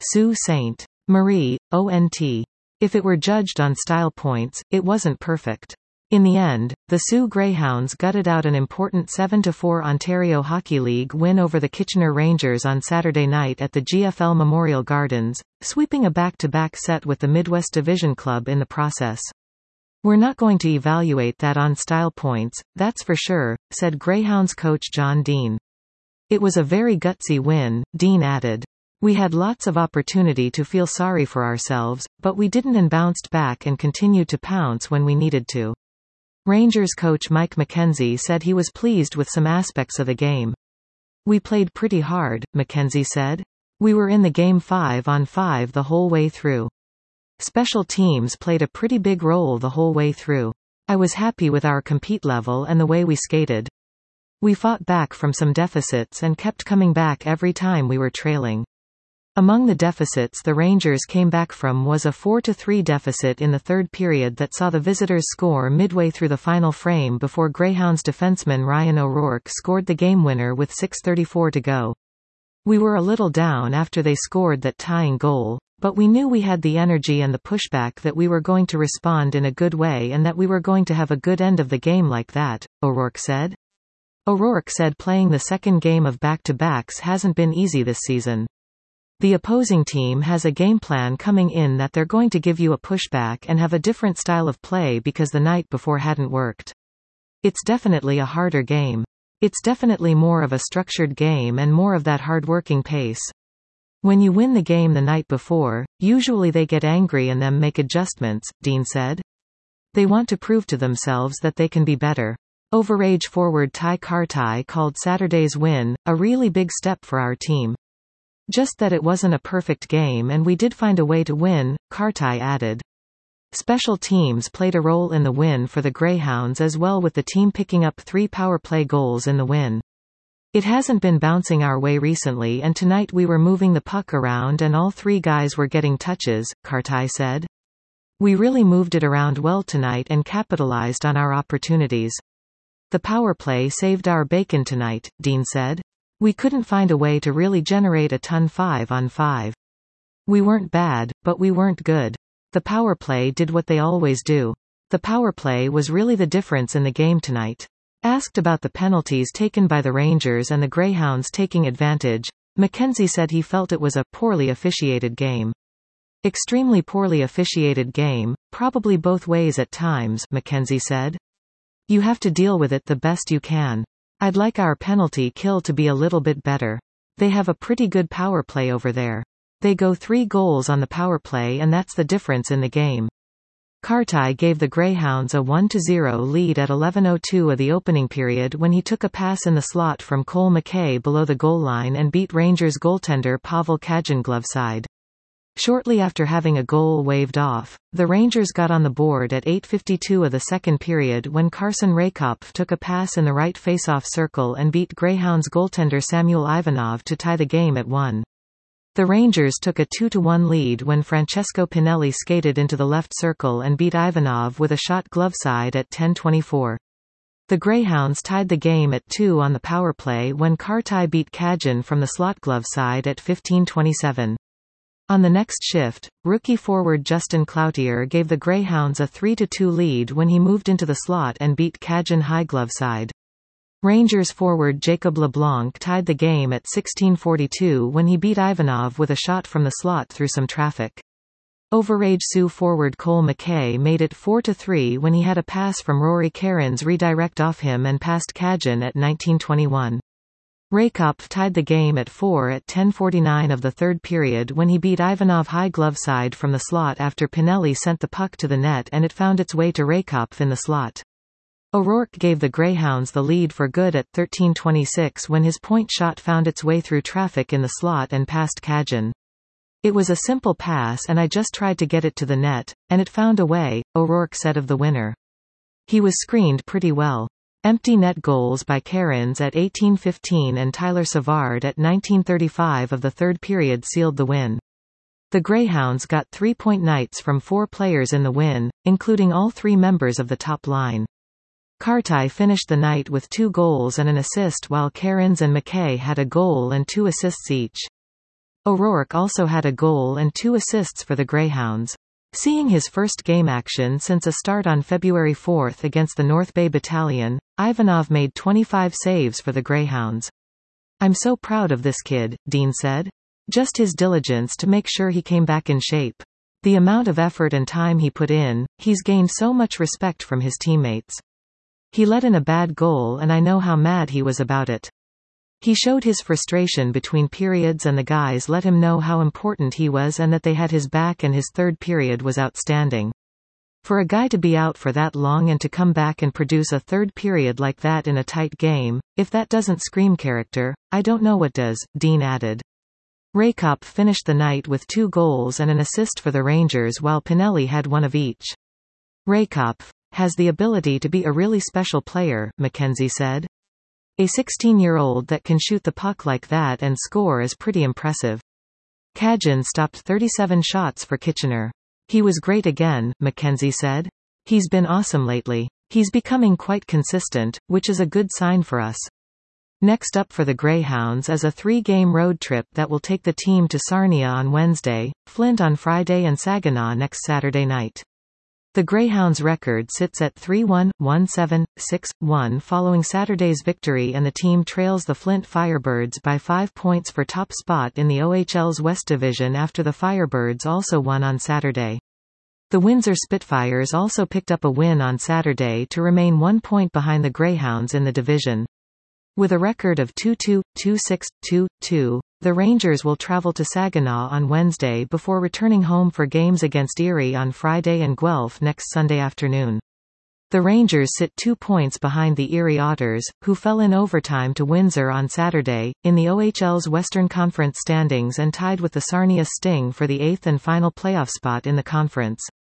Sault Ste. Marie, ONT. If it were judged on style points, it wasn't perfect. In the end, the Sault Greyhounds gutted out an important 7-4 Ontario Hockey League win over the Kitchener Rangers on Saturday night at the GFL Memorial Gardens, sweeping a back-to-back set with the Midwest Division Club in the process. "We're not going to evaluate that on style points, that's for sure," said Greyhounds coach John Dean. "It was a very gutsy win," Dean added. "We had lots of opportunity to feel sorry for ourselves, but we didn't and bounced back and continued to pounce when we needed to." Rangers coach Mike McKenzie said he was pleased with some aspects of the game. "We played pretty hard," McKenzie said. "We were in the game 5-on-5 the whole way through. Special teams played a pretty big role the whole way through. I was happy with our compete level and the way we skated. We fought back from some deficits and kept coming back every time we were trailing." Among the deficits the Rangers came back from was a 4-3 deficit in the third period that saw the visitors score midway through the final frame before Greyhounds defenseman Ryan O'Rourke scored the game winner with 6:34 to go. "We were a little down after they scored that tying goal, but we knew we had the energy and the pushback that we were going to respond in a good way and that we were going to have a good end of the game like that," O'Rourke said. O'Rourke said playing the second game of back-to-backs hasn't been easy this season. "The opposing team has a game plan coming in that they're going to give you a pushback and have a different style of play because the night before hadn't worked. It's definitely a harder game. It's definitely more of a structured game and more of that hard-working pace. When you win the game the night before, usually they get angry and them make adjustments," Dean said. "They want to prove to themselves that they can be better." Overage forward Ty Kartai called Saturday's win a really big step for our team. "Just that it wasn't a perfect game and we did find a way to win," Kartai added. Special teams played a role in the win for the Greyhounds as well, with the team picking up 3 power play goals in the win. "It hasn't been bouncing our way recently and tonight we were moving the puck around and all 3 guys were getting touches," Kartai said. "We really moved it around well tonight and capitalized on our opportunities. The power play saved our bacon tonight," Dean said. "We couldn't find a way to really generate a ton 5-on-5. We weren't bad, but we weren't good. The power play did what they always do. The power play was really the difference in the game tonight." Asked about the penalties taken by the Rangers and the Greyhounds taking advantage, McKenzie said he felt it was a poorly officiated game. "Extremely poorly officiated game, probably both ways at times," McKenzie said. "You have to deal with it the best you can. I'd like our penalty kill to be a little bit better. They have a pretty good power play over there. They go 3 goals on the power play and that's the difference in the game." Kartai gave the Greyhounds a 1-0 lead at 11:02 of the opening period when he took a pass in the slot from Cole McKay below the goal line and beat Rangers goaltender Pavel Kajin glove side. Shortly after having a goal waved off, the Rangers got on the board at 8:52 of the second period when Carson Raykopf took a pass in the right face-off circle and beat Greyhounds goaltender Samuel Ivanov to tie the game at 1. The Rangers took a 2-1 lead when Francesco Pinelli skated into the left circle and beat Ivanov with a shot glove side at 10:24. The Greyhounds tied the game at 2 on the power play when Kartai beat Kajin from the slot glove side at 15:27. On the next shift, rookie forward Justin Cloutier gave the Greyhounds a 3-2 lead when he moved into the slot and beat Kajin high glove side. Rangers forward Jacob LeBlanc tied the game at 16:42 when he beat Ivanov with a shot from the slot through some traffic. Overage Sioux forward Cole McKay made it 4-3 when he had a pass from Rory Cairns redirect off him and passed Kajin at 19:21. Raykopf tied the game at 4 at 10:49 of the third period when he beat Ivanov high glove side from the slot after Pinelli sent the puck to the net and it found its way to Raykopf in the slot. O'Rourke gave the Greyhounds the lead for good at 13:26 when his point shot found its way through traffic in the slot and past Kajin. "It was a simple pass and I just tried to get it to the net, and it found a way," O'Rourke said of the winner. "He was screened pretty well." Empty net goals by Cairns at 18:15 and Tyler Savard at 19:35 of the third period sealed the win. The Greyhounds got 3-point nights from 4 players in the win, including all 3 members of the top line. Kartai finished the night with 2 goals and an assist while Cairns and McKay had a goal and 2 assists each. O'Rourke also had a goal and 2 assists for the Greyhounds. Seeing his first game action since a start on February 4 against the North Bay Battalion, Ivanov made 25 saves for the Greyhounds. "I'm so proud of this kid," Dean said. "Just his diligence to make sure he came back in shape. The amount of effort and time he put in, he's gained so much respect from his teammates. He let in a bad goal and I know how mad he was about it. He showed his frustration between periods and the guys let him know how important he was and that they had his back, and his third period was outstanding. For a guy to be out for that long and to come back and produce a third period like that in a tight game, if that doesn't scream character, I don't know what does," Dean added. Raykop finished the night with 2 goals and an assist for the Rangers, while Pinelli had 1 of each. "Raykop has the ability to be a really special player," Mackenzie said. "A 16-year-old that can shoot the puck like that and score is pretty impressive." Khajan stopped 37 shots for Kitchener. "He was great again," Mackenzie said. "He's been awesome lately. He's becoming quite consistent, which is a good sign for us." Next up for the Greyhounds is a 3-game road trip that will take the team to Sarnia on Wednesday, Flint on Friday and Saginaw next Saturday night. The Greyhounds' record sits at 3-1, 1-7, 6-1 following Saturday's victory, and the team trails the Flint Firebirds by 5 points for top spot in the OHL's West Division after the Firebirds also won on Saturday. The Windsor Spitfires also picked up a win on Saturday to remain 1 point behind the Greyhounds in the division. With a record of 2-2, 2-6, 2-2, the Rangers will travel to Saginaw on Wednesday before returning home for games against Erie on Friday and Guelph next Sunday afternoon. The Rangers sit 2 points behind the Erie Otters, who fell in overtime to Windsor on Saturday, in the OHL's Western Conference standings, and tied with the Sarnia Sting for the 8th and final playoff spot in the conference.